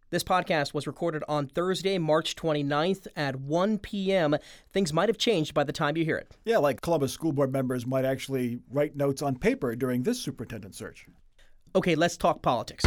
This podcast was recorded on Thursday, March 29th at 1 p.m. Things might have changed by the time you hear it. Yeah, like Columbus School Board members might actually write notes on paper during this superintendent search. Okay, let's talk politics.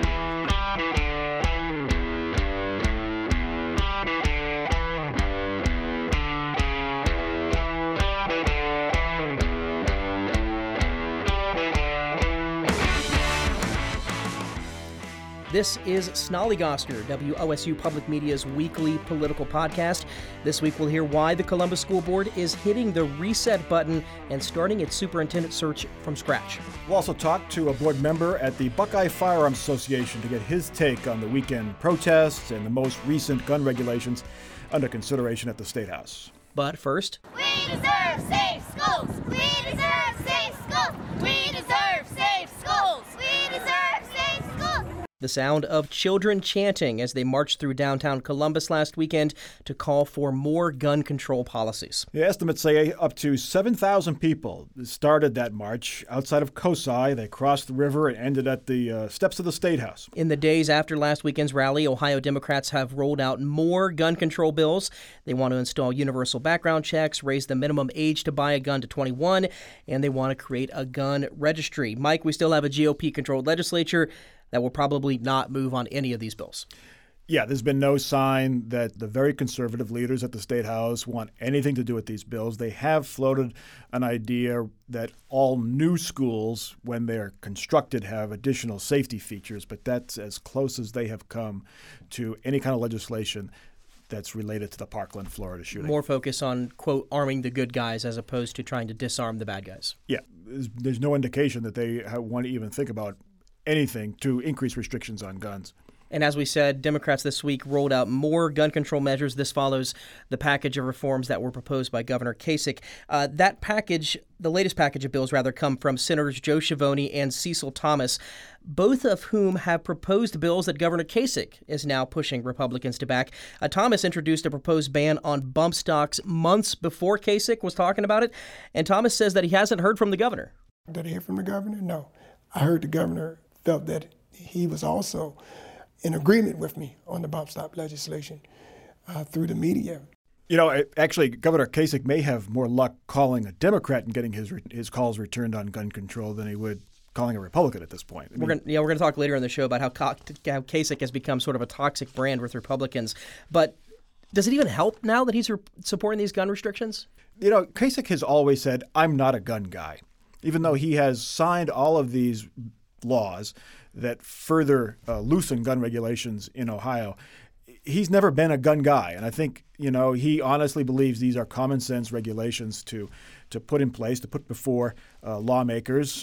This is Snollygoster, WOSU Public Media's weekly political podcast. This week we'll hear why the Columbus School Board is hitting the reset button and starting its superintendent search from scratch. We'll also talk to a board member at the Buckeye Firearms Association to get his take on the weekend protests and the most recent gun regulations under consideration at the State House. But first, we deserve safe schools! We deserve safe schools! We deserve safe schools! We deserve safe schools! the sound of children chanting as they marched through downtown Columbus last weekend to call for more gun control policies. The estimates say up to 7,000 people started that march outside of COSI. They crossed the river and ended at the steps of the State House. In the days after last weekend's rally, Ohio Democrats have rolled out more gun control bills. They want to install universal background checks, raise the minimum age to buy a gun to 21, and they want to create a gun registry. Mike, we still have a GOP-controlled legislature that will probably not move on any of these bills. Yeah, there's been no sign that the very conservative leaders at the State House want anything to do with these bills. They have floated an idea that all new schools, when they're constructed, have additional safety features, but that's as close as they have come to any kind of legislation that's related to the Parkland, Florida shooting. More focus on, quote, arming the good guys as opposed to trying to disarm the bad guys. Yeah, there's no indication that they want to even think about anything to increase restrictions on guns. And as we said, Democrats this week rolled out more gun control measures. This follows the package of reforms that were proposed by Governor Kasich. That package, the latest package of bills, rather, come from Senators Joe Schiavone and Cecil Thomas, both of whom have proposed bills that Governor Kasich is now pushing Republicans to back. Thomas introduced a proposed ban on bump stocks months before Kasich was talking about it, and Thomas says that he hasn't heard from the governor. Did I hear from the governor? No. I heard the governor felt that he was also in agreement with me on the bump stock legislation through the media. You know, actually, Governor Kasich may have more luck calling a Democrat and getting his calls returned on gun control than he would calling a Republican at this point. We're going to talk later in the show about how Kasich has become sort of a toxic brand with Republicans. But does it even help now that he's supporting these gun restrictions? You know, Kasich has always said, I'm not a gun guy, even though he has signed all of these laws that further loosen gun regulations in Ohio. He's never been a gun guy, and I think, you know, he honestly believes these are common sense regulations to put in place, to put before lawmakers.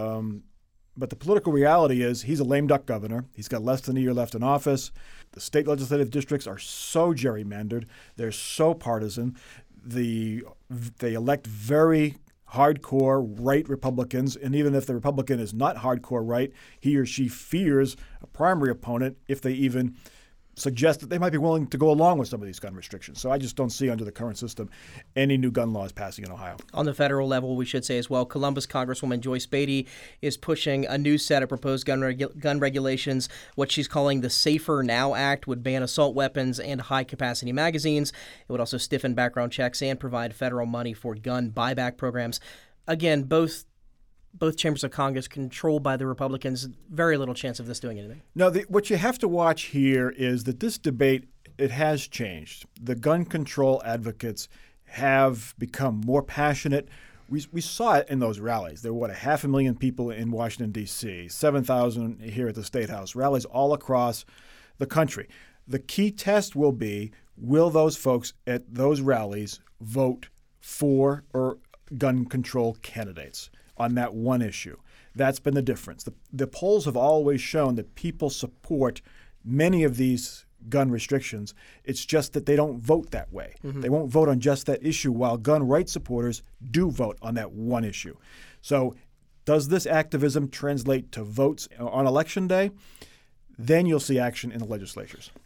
But the political reality is he's a lame duck governor. He's got less than a year left in office. The state legislative districts are so gerrymandered. They're so partisan. They elect very hardcore right Republicans, and even if the Republican is not hardcore right, he or she fears a primary opponent if they even suggest that they might be willing to go along with some of these gun restrictions. So I just don't see under the current system any new gun laws passing in Ohio. On the federal level, we should say as well, Columbus Congresswoman Joyce Beatty is pushing a new set of proposed gun regulations. What she's calling the Safer Now Act would ban assault weapons and high-capacity magazines. It would also stiffen background checks and provide federal money for gun buyback programs. Again, both chambers of Congress controlled by the Republicans. Very little chance of this doing anything. No, what you have to watch here is that this debate, it has changed. The gun control advocates have become more passionate. We saw it in those rallies. There were, 500,000 people in Washington, D.C., 7,000 here at the State House, rallies all across the country. The key test will be, will those folks at those rallies vote for or gun control candidates on that one issue? That's been the difference. The polls have always shown that people support many of these gun restrictions. It's just that they don't vote that way. Mm-hmm. They won't vote on just that issue, while gun rights supporters do vote on that one issue. So does this activism translate to votes on Election Day? Then you'll see action in the legislatures.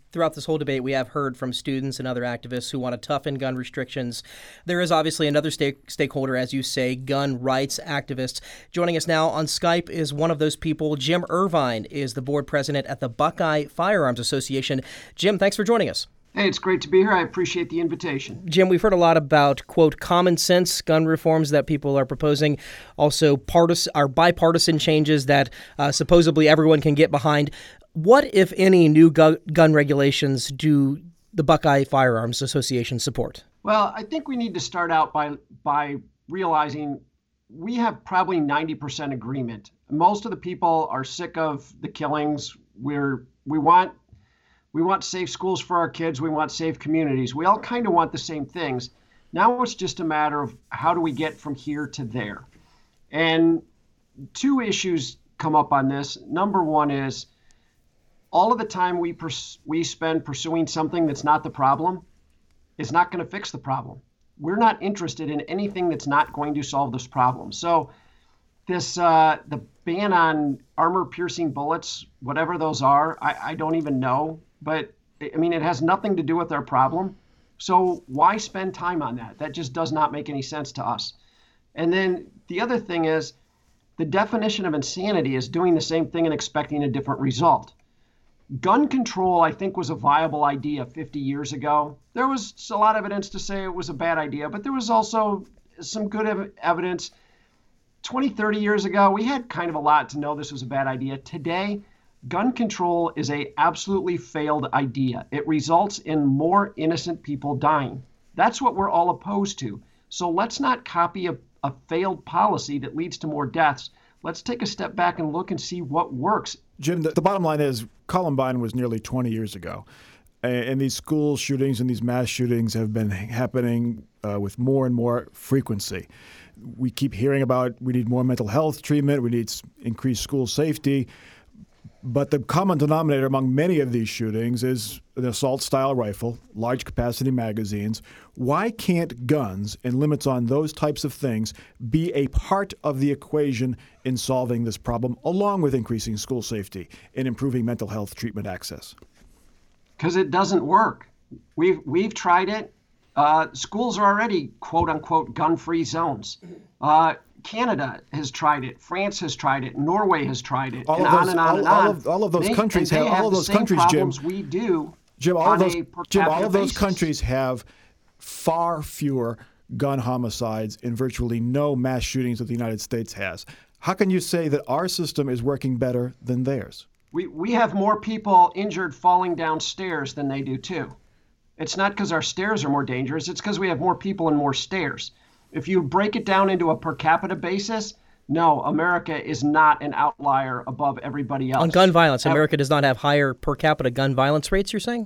Throughout this whole debate, we have heard from students and other activists who want to toughen gun restrictions. There is obviously another stakeholder, as you say, gun rights activists. Joining us now on Skype is one of those people. Jim Irvine is the board president at the Buckeye Firearms Association. Jim, thanks for joining us. Hey, it's great to be here. I appreciate the invitation. Jim, we've heard a lot about, quote, common sense gun reforms that people are proposing, also bipartisan changes that supposedly everyone can get behind. What, if any, new gun regulations do the Buckeye Firearms Association support? Well, I think we need to start out by realizing we have probably 90% agreement. Most of the people are sick of the killings. We want safe schools for our kids. We want safe communities. We all kind of want the same things. Now it's just a matter of how do we get from here to there. And two issues come up on this. Number one is all of the time we spend pursuing something that's not the problem is not going to fix the problem. We're not interested in anything that's not going to solve this problem. So this the ban on armor-piercing bullets, whatever those are, I don't even know. But, I mean, it has nothing to do with our problem. So why spend time on that? That just does not make any sense to us. And then the other thing is the definition of insanity is doing the same thing and expecting a different result. Gun control, I think, was a viable idea 50 years ago. There was a lot of evidence to say it was a bad idea, but there was also some good evidence. 20, 30 years ago, we had kind of a lot to know this was a bad idea. Today, gun control is an absolutely failed idea. It results in more innocent people dying. That's what we're all opposed to. So let's not copy a failed policy that leads to more deaths. Let's take a step back and look and see what works. Jim, the bottom line is Columbine was nearly 20 years ago. And these school shootings and these mass shootings have been happening with more and more frequency. We keep hearing about we need more mental health treatment, we need increased school safety. But the common denominator among many of these shootings is an assault-style rifle, large-capacity magazines. Why can't guns and limits on those types of things be a part of the equation in solving this problem, along with increasing school safety and improving mental health treatment access? Because it doesn't work. We've tried it. Schools are already, quote-unquote, gun-free zones. Canada has tried it. France has tried it. Norway has tried it. All of those countries have all of those countries, Jim. We do. Jim, all of those countries have far fewer gun homicides and virtually no mass shootings that the United States has. How can you say that our system is working better than theirs? We have more people injured falling down stairs than they do too. It's not because our stairs are more dangerous. It's because we have more people and more stairs. If you break it down into a per capita basis, no, America is not an outlier above everybody else. On gun violence, America does not have higher per capita gun violence rates, you're saying?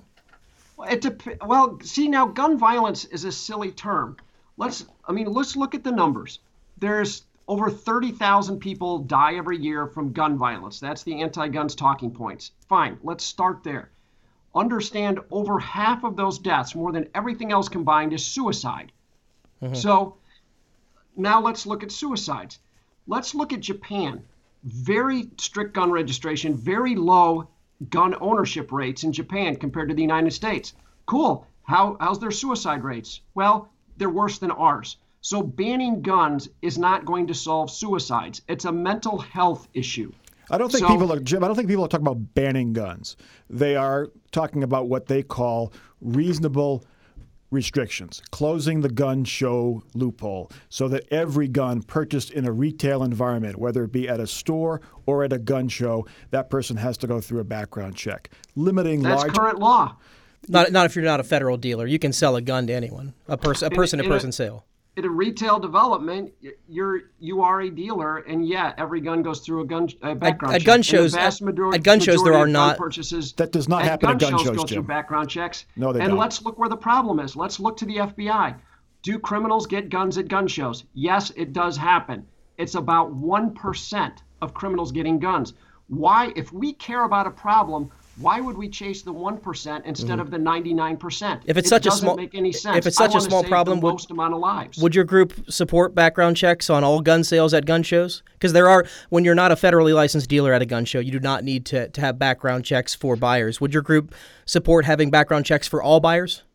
Well, see, now gun violence is a silly term. Let's look at the numbers. There's over 30,000 people die every year from gun violence. That's the anti-guns talking points. Fine, let's start there. Understand over half of those deaths, more than everything else combined, is suicide. Mm-hmm. So now let's look at suicides. Let's look at Japan. Very strict gun registration, very low gun ownership rates in Japan compared to the United States. Cool. How's their suicide rates? Well, they're worse than ours. So banning guns is not going to solve suicides. It's a mental health issue. I don't think people are talking about banning guns. They are talking about what they call reasonable restrictions, closing the gun show loophole so that every gun purchased in a retail environment, whether it be at a store or at a gun show, that person has to go through a background check. That's current law. Not if you're not a federal dealer. You can sell a gun to anyone, a person-to-person sale. At a retail development, you are a dealer, and every gun goes through a background check. At gun shows, there are not purchases. That does not happen at gun shows, go Jim. through background checks. No, they don't. And let's look where the problem is. Let's look to the FBI. Do criminals get guns at gun shows? Yes, it does happen. It's about 1% of criminals getting guns. Why, if we care about a problem, Why would we chase the 1% instead of the 99%? If it's such a small, doesn't make any sense. If it's such a small problem, the most amount of lives. Would your group support background checks on all gun sales at gun shows? Because when you're not a federally licensed dealer at a gun show, you do not need to have background checks for buyers. Would your group support having background checks for all buyers?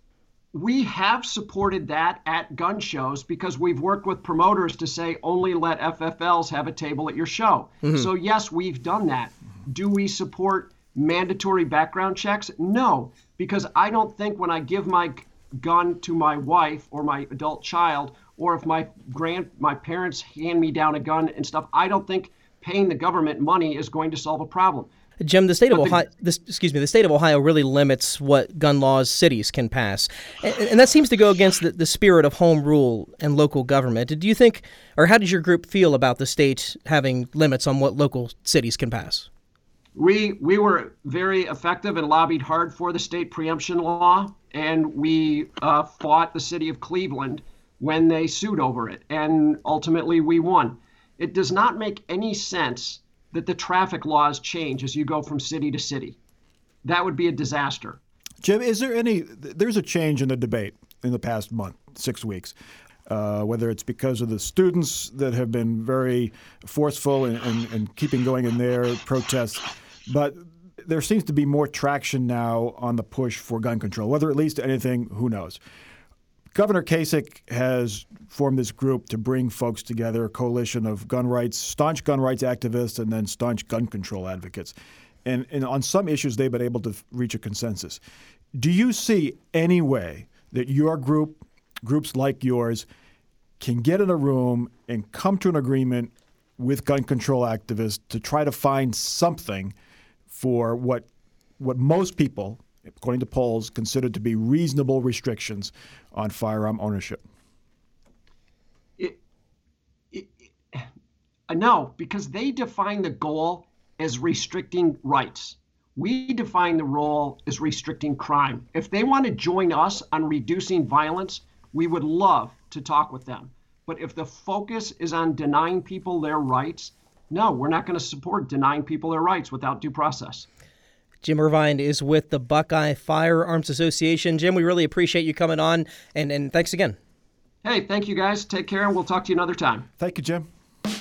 We have supported that at gun shows because we've worked with promoters to say only let FFLs have a table at your show. So yes, we've done that. Do we support mandatory background checks? No, because I don't think when I give my gun to my wife or my adult child, or if my parents hand me down a gun and stuff, I don't think paying the government money is going to solve a problem. Jim, the state of Ohio really limits what gun laws cities can pass, and that seems to go against the spirit of home rule and local government. Do you think, or how does your group feel about the state having limits on what local cities can pass? We were very effective and lobbied hard for the state preemption law, and we fought the city of Cleveland when they sued over it, and ultimately we won. It does not make any sense that the traffic laws change as you go from city to city. That would be a disaster. Jim, there's a change in the debate in the past month, 6 weeks, whether it's because of the students that have been very forceful and keeping going in their protests, but there seems to be more traction now on the push for gun control. Whether it leads to anything, who knows? Governor Kasich has formed this group to bring folks together, a coalition of staunch gun rights activists and then staunch gun control advocates. And on some issues, they've been able to reach a consensus. Do you see any way that your groups like yours, can get in a room and come to an agreement with gun control activists to try to find something for what most people, according to polls, considered to be reasonable restrictions on firearm ownership? No, because they define the goal as restricting rights. We define the role as restricting crime. If they want to join us on reducing violence, we would love to talk with them. But if the focus is on denying people their rights, no, we're not going to support denying people their rights without due process. Jim Irvine is with the Buckeye Firearms Association. Jim, we really appreciate you coming on, and thanks again. Hey, thank you guys. Take care, and we'll talk to you another time. Thank you, Jim.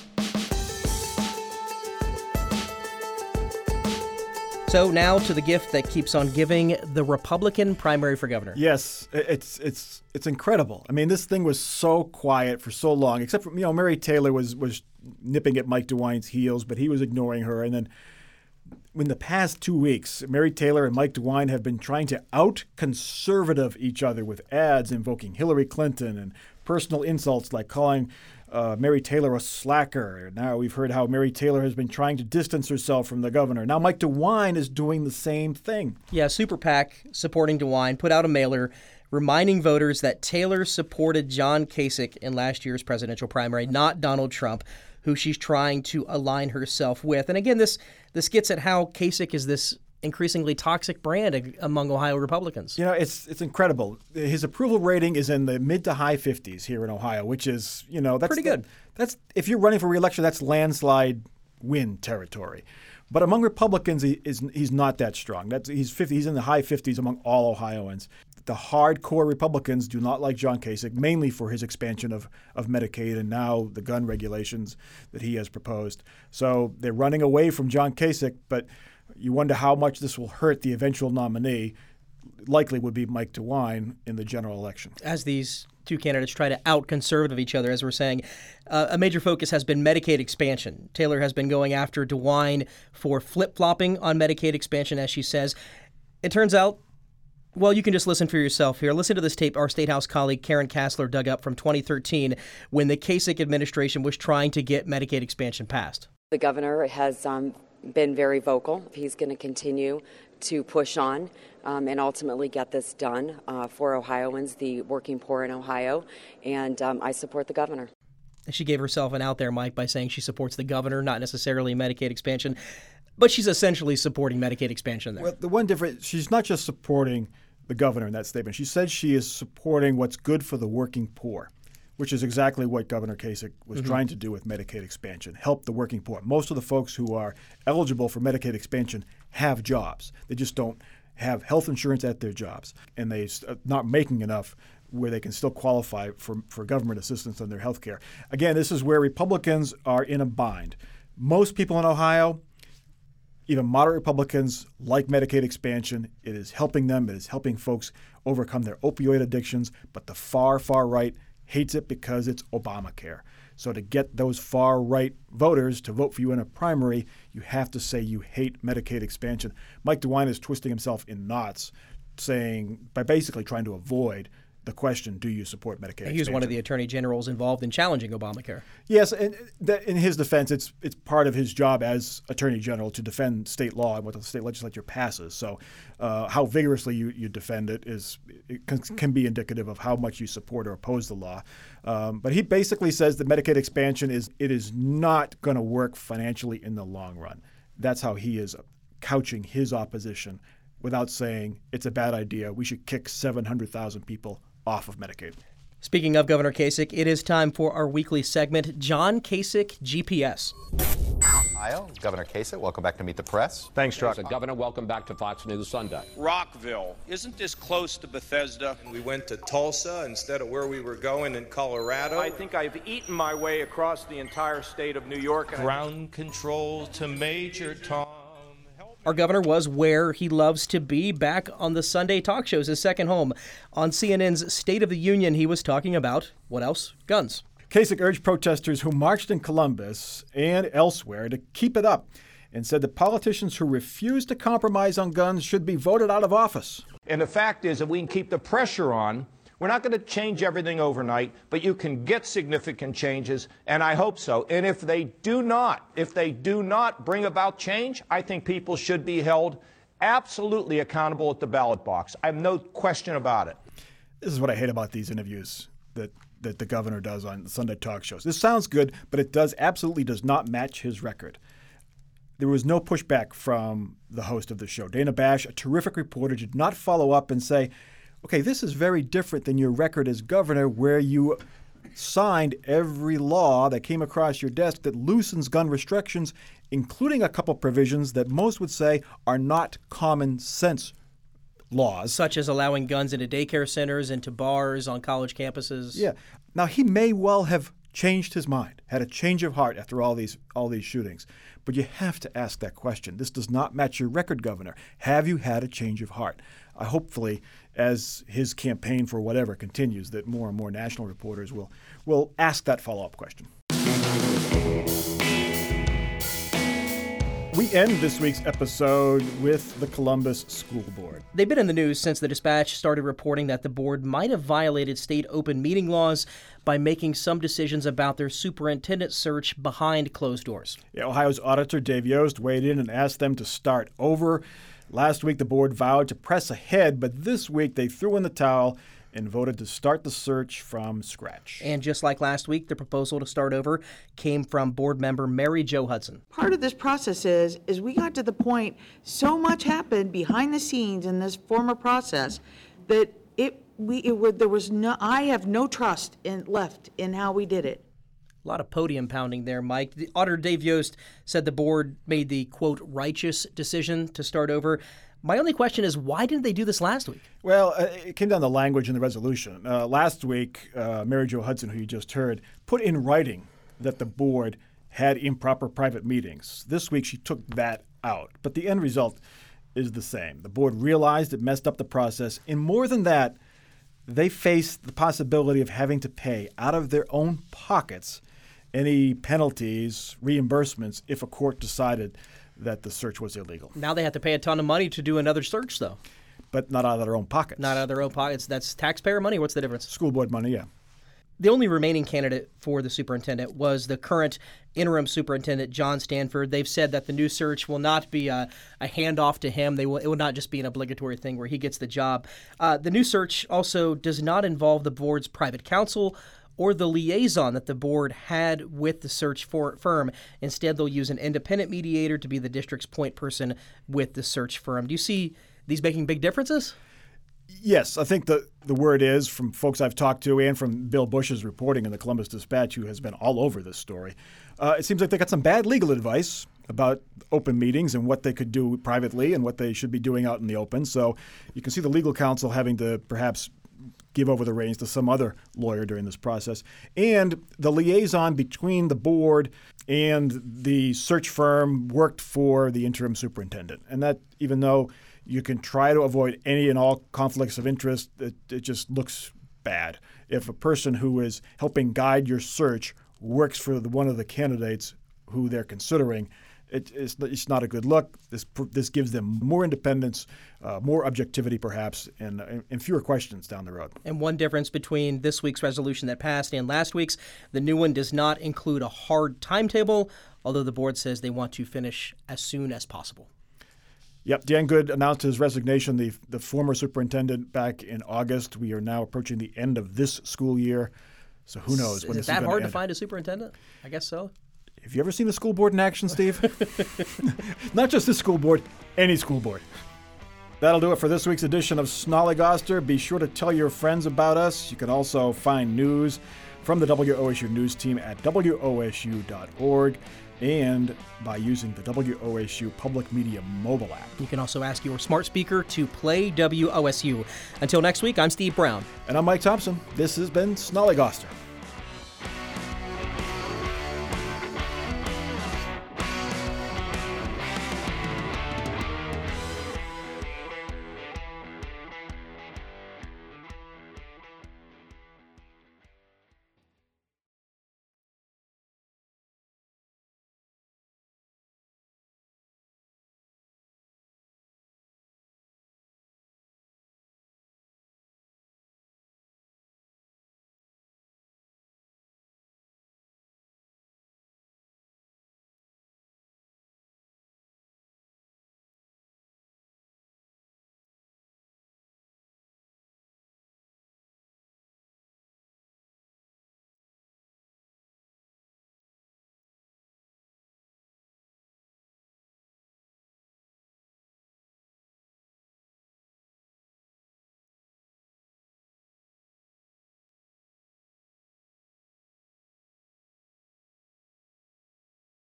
So now to the gift that keeps on giving, the Republican primary for governor. Yes, it's incredible. I mean, this thing was so quiet for so long, except for, Mary Taylor was nipping at Mike DeWine's heels, but he was ignoring her. And then in the past 2 weeks, Mary Taylor and Mike DeWine have been trying to out-conservative each other with ads invoking Hillary Clinton and personal insults like calling Mary Taylor a slacker. Now we've heard how Mary Taylor has been trying to distance herself from the governor. Now Mike DeWine is doing the same thing. Yeah, Super PAC supporting DeWine put out a mailer reminding voters that Taylor supported John Kasich in last year's presidential primary, not Donald Trump, who she's trying to align herself with. And again, this gets at how Kasich is this increasingly toxic brand among Ohio Republicans. It's incredible. His approval rating is in the mid to high 50s here in Ohio, which is, that's pretty good. That's if you're running for re-election, that's landslide win territory. But among Republicans, he's not that strong. He's in the high 50s among all Ohioans. The hardcore Republicans do not like John Kasich, mainly for his expansion of Medicaid and now the gun regulations that he has proposed. So they're running away from John Kasich, but you wonder how much this will hurt the eventual nominee, likely would be Mike DeWine in the general election. As these two candidates try to out-conservative each other, as we're saying, a major focus has been Medicaid expansion. Taylor has been going after DeWine for flip-flopping on Medicaid expansion, as she says. It turns out, well, you can just listen for yourself here. Listen to this tape our State House colleague Karen Kassler dug up from 2013 when the Kasich administration was trying to get Medicaid expansion passed. The governor has been very vocal. He's going to continue to push on and ultimately get this done for Ohioans, the working poor in Ohio, and I support the governor. She gave herself an out there, Mike, by saying she supports the governor, not necessarily Medicaid expansion, but she's essentially supporting Medicaid expansion there. Well, the one difference, she's not just supporting the governor in that statement. She said she is supporting what's good for the working poor, which is exactly what Governor Kasich was trying to do with Medicaid expansion, help the working poor. Most of the folks who are eligible for Medicaid expansion have jobs. They just don't have health insurance at their jobs, and they're not making enough where they can still qualify for government assistance on their health care. Again, this is where Republicans are in a bind. Most people in Ohio, even moderate Republicans, like Medicaid expansion. It is helping them. It is helping folks overcome their opioid addictions. But the far, far right hates it because it's Obamacare. So to get those far right voters to vote for you in a primary, you have to say you hate Medicaid expansion. Mike DeWine is twisting himself in knots, by basically trying to avoid the question, do you support Medicaid expansion? He was one of the attorney generals involved in challenging Obamacare. Yes, and in his defense, it's part of his job as attorney general to defend state law and what the state legislature passes. So how vigorously you defend it can be indicative of how much you support or oppose the law. But he basically says that Medicaid expansion is not going to work financially in the long run. That's how he is couching his opposition without saying it's a bad idea. We should kick 700,000 people off of Medicaid. Speaking of Governor Kasich, it is time for our weekly segment, John Kasich GPS. Ohio, Governor Kasich, welcome back to Meet the Press. Thanks, Chuck. Governor, welcome back to Fox News Sunday. Rockville, isn't this close to Bethesda? We went to Tulsa instead of where we were going in Colorado. I think I've eaten my way across the entire state of New York. Ground control to Major Tom. Our governor was where he loves to be, back on the Sunday talk shows, his second home. On CNN's State of the Union, he was talking about, what else? Guns. Kasich urged protesters who marched in Columbus and elsewhere to keep it up and said that politicians who refuse to compromise on guns should be voted out of office. And the fact is that we can keep the pressure on. We're not going to change everything overnight, but you can get significant changes, and I hope so. And if they do not bring about change, I think people should be held absolutely accountable at the ballot box. I have no question about it. This is what I hate about these interviews that the governor does on Sunday talk shows. This sounds good, but it absolutely does not match his record. There was no pushback from the host of the show. Dana Bash, a terrific reporter, did not follow up and say, okay, this is very different than your record as governor, where you signed every law that came across your desk that loosens gun restrictions, including a couple provisions that most would say are not common sense laws. Such as allowing guns into daycare centers, into bars, on college campuses. Yeah. Now, he may well have changed his mind, had a change of heart after all these shootings. But you have to ask that question. This does not match your record, Governor. Have you had a change of heart? Hopefully, as his campaign for whatever continues, that more and more national reporters will ask that follow-up question. We end this week's episode with the Columbus School Board. They've been in the news since the Dispatch started reporting that the board might have violated state open meeting laws by making some decisions about their superintendent search behind closed doors. Yeah, Ohio's auditor, Dave Yost, weighed in and asked them to start over. Last week, the board vowed to press ahead, but this week they threw in the towel and voted to start the search from scratch. And just like last week, the proposal to start over came from board member Mary Jo Hudson. Part of this process is we got to the point, so much happened behind the scenes in this former process that I have no trust left in how we did it. A lot of podium pounding there, Mike. The auditor Dave Yost said the board made the, quote, righteous decision to start over. My only question is, why didn't they do this last week? Well, it came down to language in the resolution. Last week, Mary Jo Hudson, who you just heard, put in writing that the board had improper private meetings. This week, she took that out. But the end result is the same. The board realized it messed up the process. And more than that, they faced the possibility of having to pay out of their own pockets any penalties, reimbursements, if a court decided that the search was illegal. Now they have to pay a ton of money to do another search, though. But not out of their own pockets. Not out of their own pockets. That's taxpayer money? What's the difference? School board money, yeah. The only remaining candidate for the superintendent was the current interim superintendent, John Stanford. They've said that the new search will not be a handoff to him. It will not just be an obligatory thing where he gets the job. The new search also does not involve the board's private counsel or the liaison that the board had with the search firm. Instead, they'll use an independent mediator to be the district's point person with the search firm. Do you see these making big differences? Yes, I think the word is, from folks I've talked to and from Bill Bush's reporting in the Columbus Dispatch, who has been all over this story, it seems like they got some bad legal advice about open meetings and what they could do privately and what they should be doing out in the open. So you can see the legal counsel having to perhaps give over the reins to some other lawyer during this process. And the liaison between the board and the search firm worked for the interim superintendent. And that, even though you can try to avoid any and all conflicts of interest, it just looks bad. If a person who is helping guide your search works for one of the candidates who they're considering, it's not a good look. This gives them more independence, more objectivity perhaps, and fewer questions down the road. And one difference between this week's resolution that passed and last week's, the new one does not include a hard timetable, although the board says they want to finish as soon as possible. Yep, Dan Good announced his resignation, the former superintendent, back in August. We are now approaching the end of this school year, so who knows when this is going to end. Is it that hard to find a superintendent? I guess so. Have you ever seen a school board in action, Steve? Not just this school board, any school board. That'll do it for this week's edition of Snollygoster. Be sure to tell your friends about us. You can also find news from the WOSU News team at WOSU.org and by using the WOSU Public Media mobile app. You can also ask your smart speaker to play WOSU. Until next week, I'm Steve Brown. And I'm Mike Thompson. This has been Snollygoster.